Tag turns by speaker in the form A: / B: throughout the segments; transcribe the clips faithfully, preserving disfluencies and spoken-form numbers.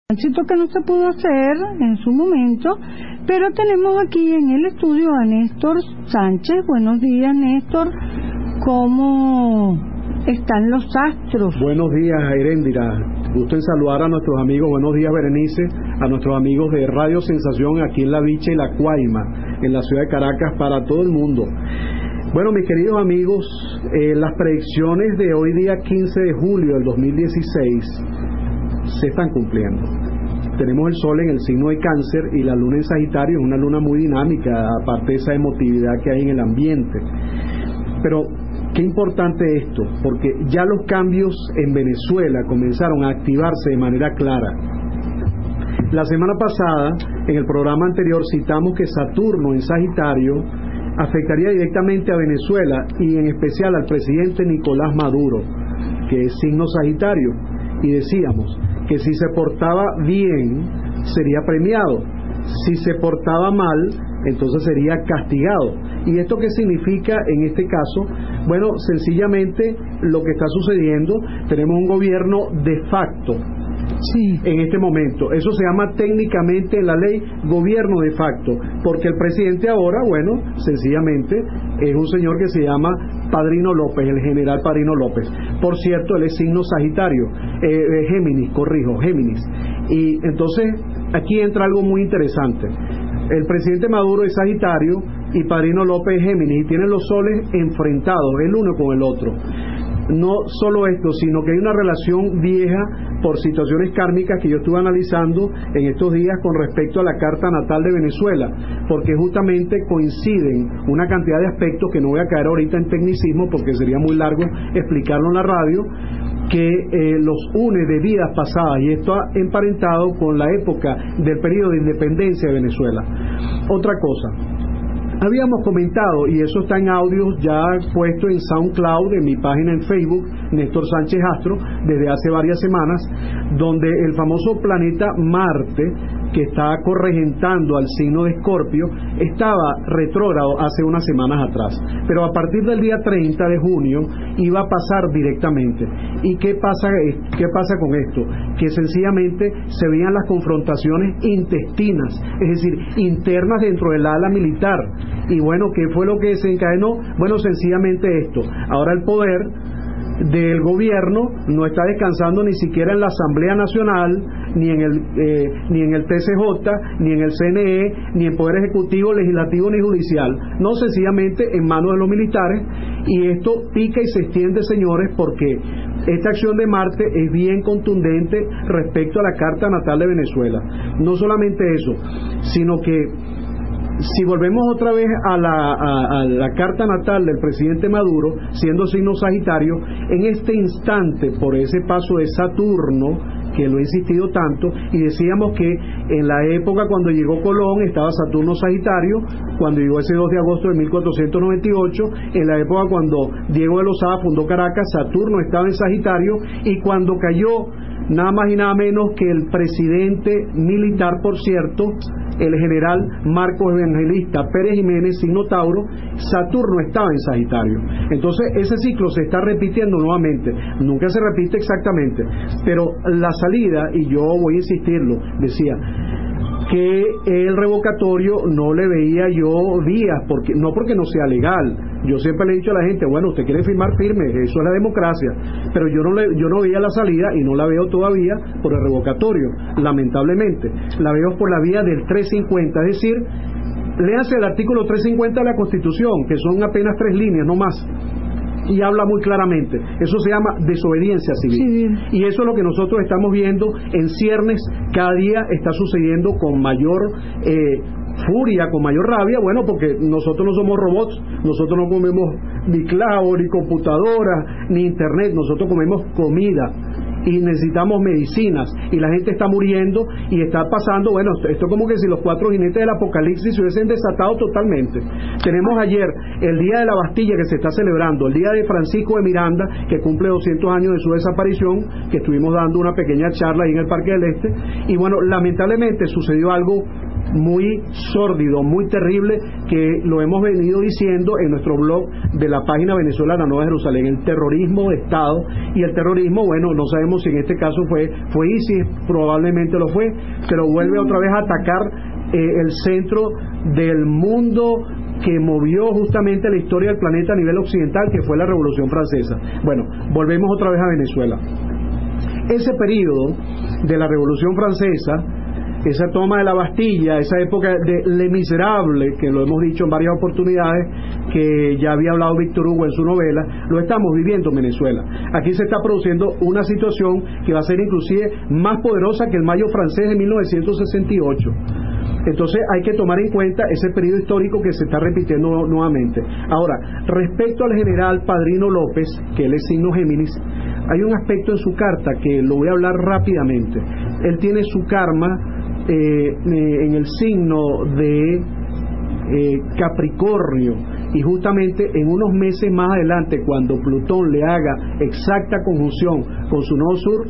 A: tránsito que no se pudo hacer en su momento, pero tenemos aquí en el estudio a Néstor Sánchez. Buenos días, Néstor. ¿Cómo están los astros?
B: Buenos días, Heréndira. Gusto en saludar a nuestros amigos. Buenos días, Berenice, a nuestros amigos de Radio Sensación aquí en La Bicha y La Cuaima, en la ciudad de Caracas, para todo el mundo. Bueno, mis queridos amigos, eh, las predicciones de hoy día quince de julio del dos mil dieciséis se están cumpliendo. Tenemos el sol en el signo de Cáncer y la luna en Sagitario, es una luna muy dinámica, aparte de esa emotividad que hay en el ambiente. Pero qué importante esto, porque ya los cambios en Venezuela comenzaron a activarse de manera clara. La semana pasada, en el programa anterior, citamos que Saturno en Sagitario afectaría directamente a Venezuela y en especial al presidente Nicolás Maduro, que es signo Sagitario, y decíamos que si se portaba bien sería premiado, si se portaba mal entonces sería castigado. ¿Y esto qué significa en este caso? Bueno, sencillamente lo que está sucediendo, tenemos un gobierno de facto. Sí. En este momento, eso se llama técnicamente en la ley gobierno de facto, porque el presidente ahora, bueno, sencillamente es un señor que se llama Padrino López, el general Padrino López. Por cierto, él es signo Sagitario, eh, Géminis, corrijo, Géminis. Y entonces aquí entra algo muy interesante. El presidente Maduro es Sagitario y Padrino López es Géminis, y tienen los soles enfrentados el uno con el otro. No solo esto, sino que hay una relación vieja por situaciones kármicas que yo estuve analizando en estos días con respecto a la carta natal de Venezuela, porque justamente coinciden una cantidad de aspectos que no voy a caer ahorita en tecnicismo porque sería muy largo explicarlo en la radio, que eh, los une de vidas pasadas, y esto ha emparentado con la época del periodo de independencia de Venezuela. Otra cosa, habíamos comentado, y eso está en audios ya puesto en SoundCloud, en mi página en Facebook, Néstor Sánchez Astro, desde hace varias semanas, donde el famoso planeta Marte, que está corregentando al signo de Escorpio, estaba retrógrado hace unas semanas atrás, pero a partir del día treinta de junio iba a pasar directamente. ¿Y qué pasa, qué pasa con esto? Que sencillamente se veían las confrontaciones intestinas, es decir, internas dentro del ala militar. Y bueno, ¿qué fue lo que desencadenó? Bueno, sencillamente esto. Ahora el poder del gobierno no está descansando ni siquiera en la Asamblea Nacional, ni en el eh, ni en el T C J, ni en el C N E, ni en Poder Ejecutivo, Legislativo, ni Judicial, no, sencillamente en manos de los militares. Y esto pica y se extiende, señores, porque esta acción de Marte es bien contundente respecto a la carta natal de Venezuela. No solamente eso, sino que si volvemos otra vez a la, a, a la carta natal del presidente Maduro, siendo signo Sagitario, en este instante, por ese paso de Saturno, que lo he insistido tanto, y decíamos que en la época cuando llegó Colón estaba Saturno Sagitario, cuando llegó ese dos de agosto de mil cuatrocientos noventa y ocho, en la época cuando Diego de Lozada fundó Caracas, Saturno estaba en Sagitario, y cuando cayó nada más y nada menos que el presidente militar, por cierto, el general Marcos Evangelista Pérez Jiménez, signo Tauro, Saturno estaba en Sagitario. Entonces ese ciclo se está repitiendo nuevamente, nunca se repite exactamente, pero la salida, y yo voy a insistirlo, decía que el revocatorio no le veía yo vías, porque, no porque no sea legal. Yo siempre le he dicho a la gente, bueno, usted quiere firmar, firme, eso es la democracia, pero yo no le, yo no veía la salida, y no la veo todavía por el revocatorio, lamentablemente. La veo por la vía del trescientos cincuenta, es decir, léase el artículo trescientos cincuenta de la Constitución, que son apenas tres líneas, no más, y habla muy claramente. Eso se llama desobediencia civil. Sí. Y eso es lo que nosotros estamos viendo en ciernes. Cada día está sucediendo con mayor eh, furia, con mayor rabia. Bueno, porque nosotros no somos robots, nosotros no comemos ni cloud, ni computadora, ni internet, nosotros comemos comida y necesitamos medicinas, y la gente está muriendo y está pasando, bueno, esto es como que si los cuatro jinetes del apocalipsis se hubiesen desatado totalmente. Tenemos ayer el Día de la Bastilla, que se está celebrando, el Día de Francisco de Miranda, que cumple doscientos años de su desaparición, que estuvimos dando una pequeña charla ahí en el Parque del Este, y bueno, lamentablemente sucedió algo muy sórdido, muy terrible, que lo hemos venido diciendo en nuestro blog de la página Venezuela, la Nueva Jerusalén, el terrorismo de Estado. Y el terrorismo, bueno, no sabemos si en este caso fue, fue ISIS, probablemente lo fue, pero vuelve otra vez a atacar eh, el centro del mundo que movió justamente la historia del planeta a nivel occidental, que fue la Revolución Francesa. Bueno, volvemos otra vez a Venezuela. Ese periodo de la Revolución Francesa, esa toma de la Bastilla, esa época de Le Miserable, que lo hemos dicho en varias oportunidades, que ya había hablado Víctor Hugo en su novela, lo estamos viviendo en Venezuela. Aquí se está produciendo una situación que va a ser inclusive más poderosa que el Mayo francés de mil novecientos sesenta y ocho. Entonces hay que tomar en cuenta ese periodo histórico que se está repitiendo nuevamente. Ahora, respecto al general Padrino López, que él es signo Géminis, hay un aspecto en su carta que lo voy a hablar rápidamente. Él tiene su karma eh, eh, en el signo de eh, Capricornio, y justamente en unos meses más adelante, cuando Plutón le haga exacta conjunción con su nodo sur,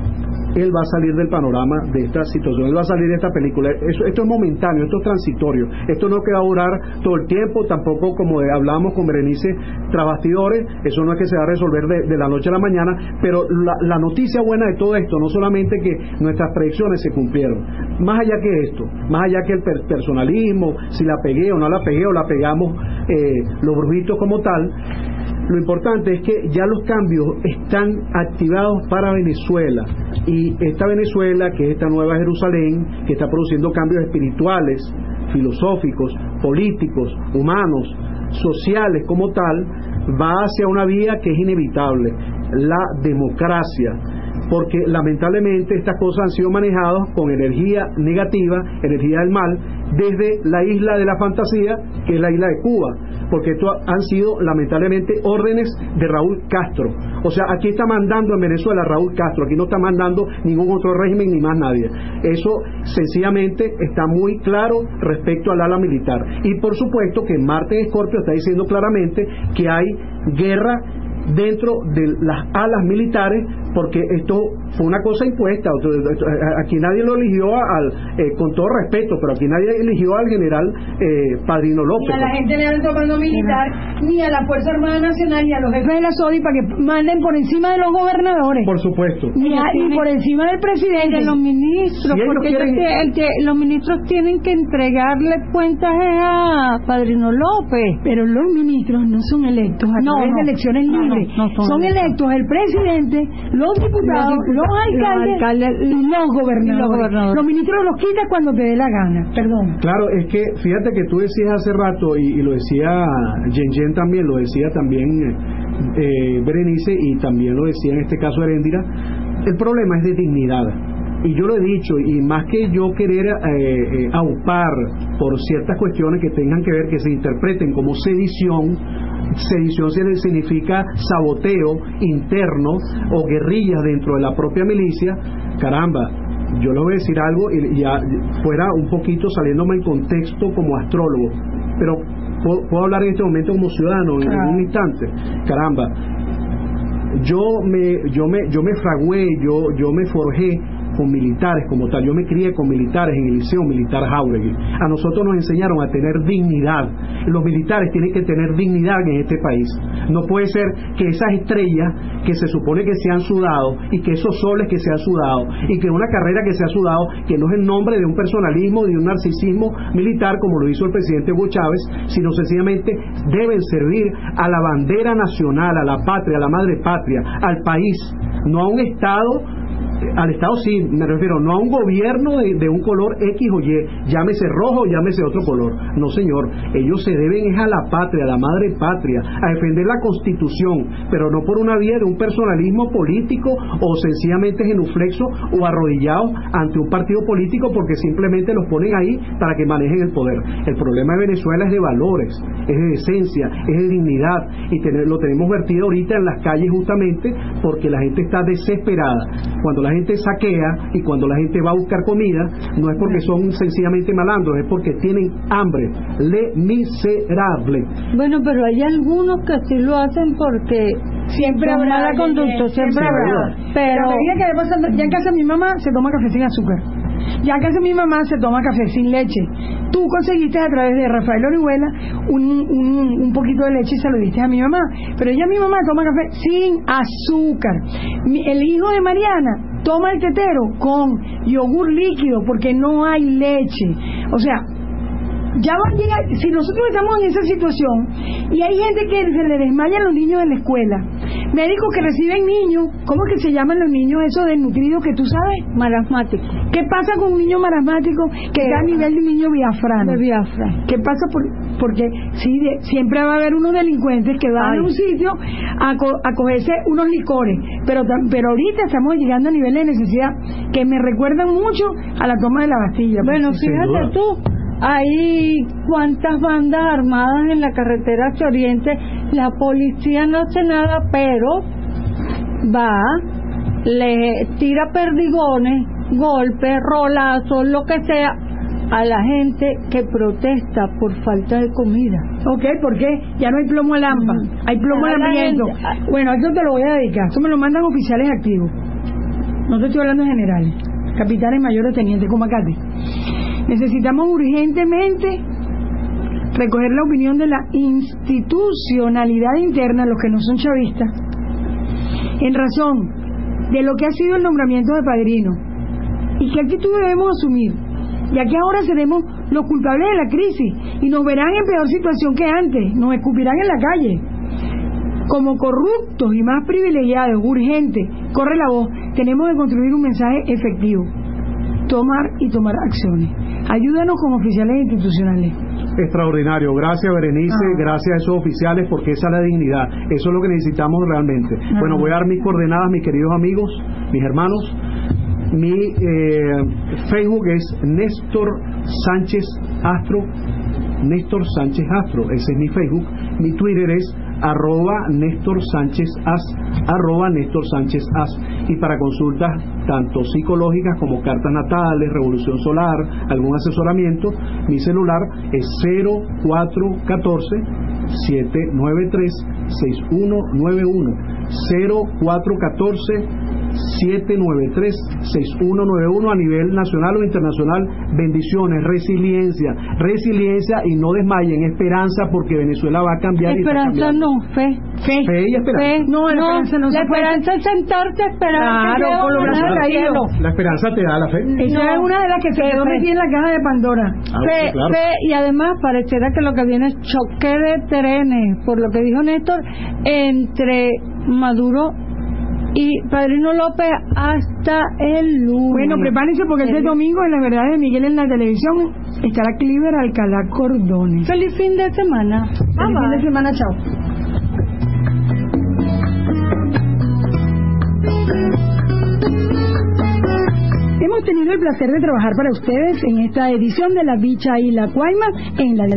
B: él va a salir del panorama de esta situación, él va a salir de esta película. Eso, esto es momentáneo, esto es transitorio, esto no que va a durar todo el tiempo, tampoco, como hablábamos con Berenice tras bastidores, eso no es que se va a resolver de, de la noche a la mañana, pero la, la noticia buena de todo esto, no solamente que nuestras predicciones se cumplieron, más allá que esto, más allá que el per personalismo, si la pegué o no la pegué, o la pegamos eh, los brujitos como tal, lo importante es que ya los cambios están activados para Venezuela, y esta Venezuela, que es esta Nueva Jerusalén, que está produciendo cambios espirituales, filosóficos, políticos, humanos, sociales como tal, va hacia una vía que es inevitable, la democracia, porque lamentablemente estas cosas han sido manejadas con energía negativa, energía del mal, desde la isla de la fantasía, que es la isla de Cuba, porque esto han sido lamentablemente órdenes de Raúl Castro. O sea, aquí está mandando en Venezuela Raúl Castro, aquí no está mandando ningún otro régimen ni más nadie. Eso sencillamente está muy claro respecto al ala militar. Y por supuesto que Marte en Escorpio está diciendo claramente que hay guerra dentro de las alas militares, porque esto fue una cosa impuesta. Aquí nadie lo eligió al, eh, con todo respeto, pero aquí nadie eligió al general eh, Padrino López.
C: Ni a la gente le dan comando militar, ni a la Fuerza Armada Nacional, ni a los jefes de la S O D I para que manden por encima de los gobernadores.
B: Por supuesto.
C: Ni, a, ni por encima del presidente.
A: De los ministros,
B: si
A: porque
B: quieren...
A: el que, los ministros tienen que entregarle cuentas a Padrino López.
C: Pero los ministros no son electos a
A: no,
C: través
A: no,
C: de elecciones
A: no,
C: libres.
A: No, no son,
C: son electos el presidente, los diputados, los, los alcaldes, los alcaldes y los gobernadores. Y los gobernadores. Los ministros los quita cuando te dé la gana. Perdón.
B: Claro, es que fíjate que tú decías hace rato, y, y lo decía Yen Yen también, lo decía también eh, Berenice, y también lo decía en este caso Heréndira, el problema es de dignidad. Y yo lo he dicho, y más que yo querer eh, eh, aupar por ciertas cuestiones que tengan que ver, que se interpreten como sedición, sedición significa saboteo interno o guerrillas dentro de la propia milicia, caramba, yo le voy a decir algo, y ya fuera un poquito saliéndome en contexto como astrólogo, pero puedo, puedo hablar en este momento como ciudadano, en, en un instante, caramba, yo me, yo me, yo me fragué, yo, yo me forjé con militares como tal, yo me crié con militares en el Liceo Militar Jáuregui. A nosotros nos enseñaron a tener dignidad. Los militares tienen que tener dignidad en este país. No puede ser que esas estrellas que se supone que se han sudado, y que esos soles que se han sudado, y que una carrera que se ha sudado, que no es en nombre de un personalismo, de un narcisismo militar como lo hizo el presidente Hugo Chávez, sino sencillamente deben servir a la bandera nacional, a la patria, a la madre patria, al país, no a un Estado. Al Estado sí, me refiero, no a un gobierno de, de un color X o Y, llámese rojo, llámese otro color. No, señor, ellos se deben es a la patria, a la madre patria, a defender la Constitución, pero no por una vía de un personalismo político o sencillamente genuflexo o arrodillados ante un partido político porque simplemente los ponen ahí para que manejen el poder. El problema de Venezuela es de valores, es de decencia, es de dignidad, y tener, lo tenemos vertido ahorita en las calles justamente porque la gente está desesperada. Cuando la gente saquea y cuando la gente va a buscar comida, no es porque son sencillamente malandros, es porque tienen hambre. Le miserable.
A: Bueno, pero hay algunos que sí lo hacen porque
C: siempre habrá
A: mala conducta, siempre, siempre habrá.
C: Pero ya, que pasando, ya en casa mi mamá se toma café sin azúcar. Ya que hace mi mamá se toma café sin leche. Tú conseguiste a través de Rafael Orihuela un, un, un poquito de leche y se lo diste a mi mamá. Pero ella, mi mamá, toma café sin azúcar. Mi, el hijo de Mariana toma el tetero con yogur líquido porque no hay leche. O sea, ya va a llegar, si nosotros estamos en esa situación y hay gente que se le desmayan los niños en la escuela, médicos que reciben niños, ¿cómo es que se llaman los niños esos desnutridos que tú sabes?
A: Marasmáticos.
C: ¿Qué pasa con un niño marasmático que está a nivel de un niño biafrano?
A: De Biafra.
C: ¿Qué pasa? Por, porque sí, de, siempre va a haber unos delincuentes que van Ay. a un sitio a, co, a cogerse unos licores, pero, pero ahorita estamos llegando a niveles de necesidad que me recuerdan mucho a la toma de la Bastilla.
A: Bueno, fíjate tú, hay cuántas bandas armadas en la carretera hacia Oriente, la policía no hace nada, pero va, le tira perdigones, golpes, rolazos, lo que sea, a la gente que protesta por falta de comida.
C: Ok, ¿por qué? Ya no hay plomo al hampa, mm. hay plomo al hambriento. Bueno, eso te lo voy a dedicar, eso me lo mandan oficiales activos, no te estoy hablando en general, capitanes, mayores, tenientes, como acate. Necesitamos urgentemente recoger la opinión de la institucionalidad interna, los que no son chavistas, en razón de lo que ha sido el nombramiento de padrino y qué actitud debemos asumir, ya que ahora seremos los culpables de la crisis y nos verán en peor situación que antes, nos escupirán en la calle. Como corruptos y más privilegiados, urgente, corre la voz, tenemos que construir un mensaje efectivo, tomar y tomar acciones. Ayúdanos como oficiales institucionales.
B: Extraordinario, gracias Berenice, ah. gracias a esos oficiales, porque esa es la dignidad, eso es lo que necesitamos realmente. Ah. Bueno, voy a dar mis coordenadas, mis queridos amigos, mis hermanos. Mi eh, Facebook es Néstor Sánchez Astro, Néstor Sánchez Astro, ese es mi Facebook. Mi Twitter es arroba Néstor Sánchez As, arroba Néstor Sánchez As. Y para consultas tanto psicológicas como cartas natales, revolución solar, algún asesoramiento, mi celular es cero cuatro uno cuatro, siete nueve tres, seis uno nueve uno, cero cuatro uno cuatro, siete nueve tres, seis uno nueve uno a nivel nacional o internacional. Bendiciones, resiliencia, resiliencia y no desmayen, esperanza, porque Venezuela va a cambiar.
A: Esperanza no, fe.
C: Fe,
B: fe y esperanza.
A: Fe.
C: No, la
A: no,
C: esperanza no
A: la
C: se
A: esperanza es sentarte a esperar.
C: Claro, con los brazos caídos.
B: La esperanza te da la fe.
C: Esa no, es una de las que se quedó metida en la caja de Pandora.
B: Ah,
A: fe,
B: claro.
A: fe, y además pareciera que lo que viene es choque de trenes, por lo que dijo Néstor, entre Maduro y Padrino López hasta el lunes.
C: Bueno, prepárense porque este domingo en La Verdad de Miguel en la televisión estará Cliver Alcalá Cordones.
A: Feliz fin de semana.
C: Feliz
A: ah,
C: fin de semana, chao. Hemos tenido el placer de trabajar para ustedes en esta edición de La Bicha y la Cuaima en la